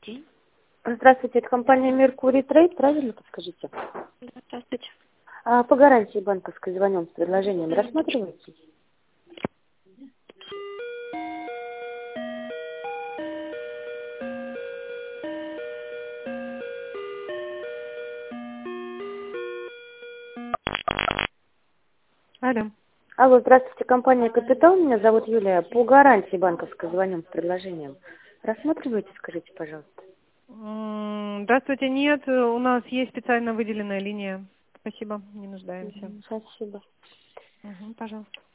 день. Здравствуйте, это компания Mercury Trade, правильно подскажите? Да, здравствуйте. По гарантии банковской звоним с предложением. Рассматриваете? Алло. Алло, здравствуйте, компания Капитал, меня зовут Юлия. По гарантии банковской звоним с предложением. Рассматриваете, скажите, пожалуйста. Здравствуйте, нет, у нас есть специально выделенная линия. Спасибо, не нуждаемся. Спасибо. Пожалуйста.